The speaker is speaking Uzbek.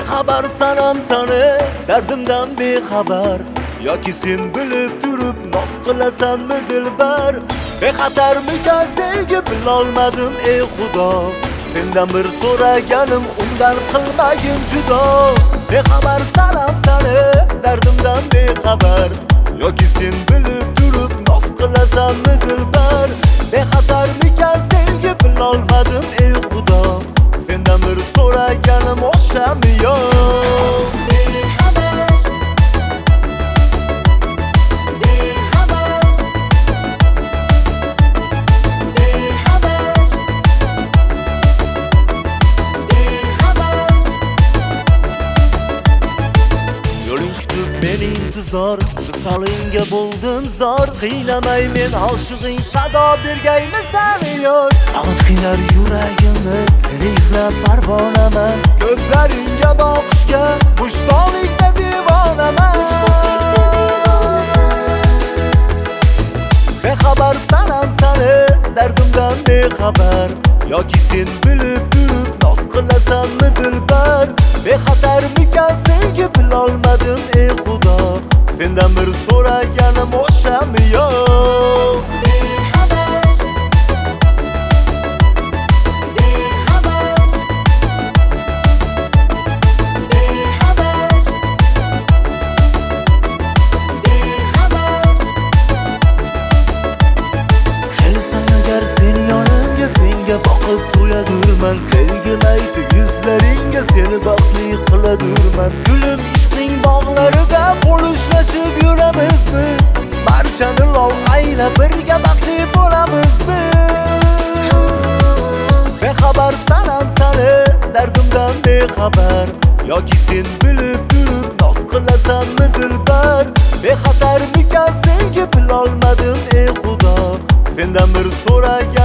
Bexabar sanam sani, dardimdan bexabar. Yoki sen bilib turib noz qilasanmi dilbar? Bexatarmikan sevgi bilolmadim ey Xudo. Sendan bir so'raganim undan qilmagin judo. Bexabar sanam sani, dardimdan bexabar. Yoki sen bilib turib noz qilasanmi dilbar? Bexatarmikan sevgi bilolmadim ey Xudo. Sendan bir so'raganim o'shami yo'q? Meni intizor, visolinga bo'ldim zor. Qiynamay men oshiqing, sado bergaymisan yo'q? Sog'inch qiynar yuragimni, seni izlab parvonaman. Ko'zlaringga boqishga bushdoqlikda devonaman. Bexabar sanam sani, dardimdan bexabar. Yoki sen bilib turib noz qilasanmi dilbar? Bexatarmikan sevgi bilolmadim ey Xudo. Sendan bir so'raganim o'shami yo'q? Boqib to'yadurman, sevgim aytib yuzlaringga seni baxtli qiladurman. Gulim ishqing bog'larida qo'lishlashib yuramiz biz. Barchani lol aylab birga baxtli bo'lamiz biz. Bexabar sanam sani, dardimdan bexabar. Yoki sen bilib turib noz qilasanmi dilbar? Bexatarmikan sevgi bilolmadim ey Xudo. Sendan bir so'ragan